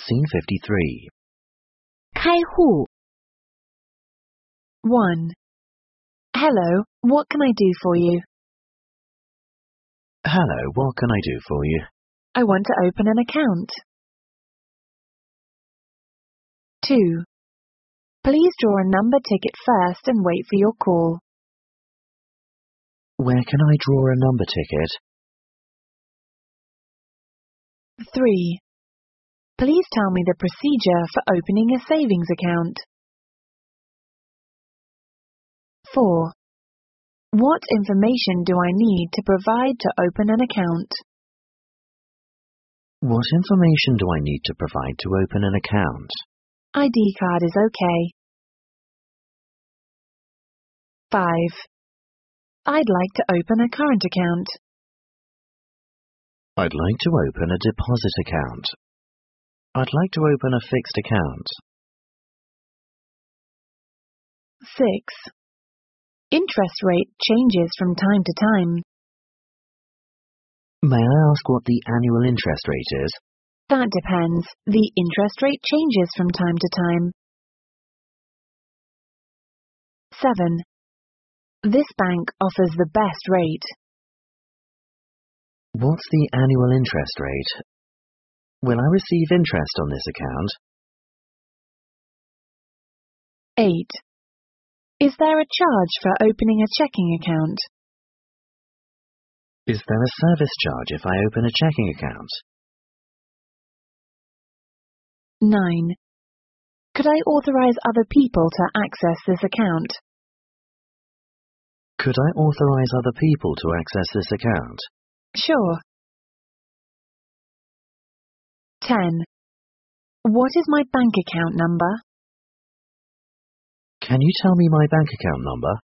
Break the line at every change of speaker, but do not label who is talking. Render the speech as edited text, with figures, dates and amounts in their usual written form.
Scene 53.
开户 1. Hello, what can I do for you?
Hello, what can I do for you?
I want to open an account. 2. Please draw a number ticket first and wait for your call.
Where can I draw a number ticket?
3. Please tell me the procedure for opening a savings account. 4. What information do I need to provide to open an account?
What information do I need to provide to open an account?
ID card is okay. 5. I'd like to open a current account.
I'd like to open a deposit account. I'd like to open a fixed account.
6. Interest rate changes from time to time.
May I ask what the annual interest rate is?
That depends. The interest rate changes from time to time. 7. This bank offers the best rate.
What's the annual interest rate? Will I receive interest on this account?
8. Is there a charge for opening a checking account?
Is there a service charge if I open a checking account?
9. Could I authorize other people to access this account?
Could I authorize other people to access this account?
Sure. 10. What is my bank account number?
Can you tell me my bank account number?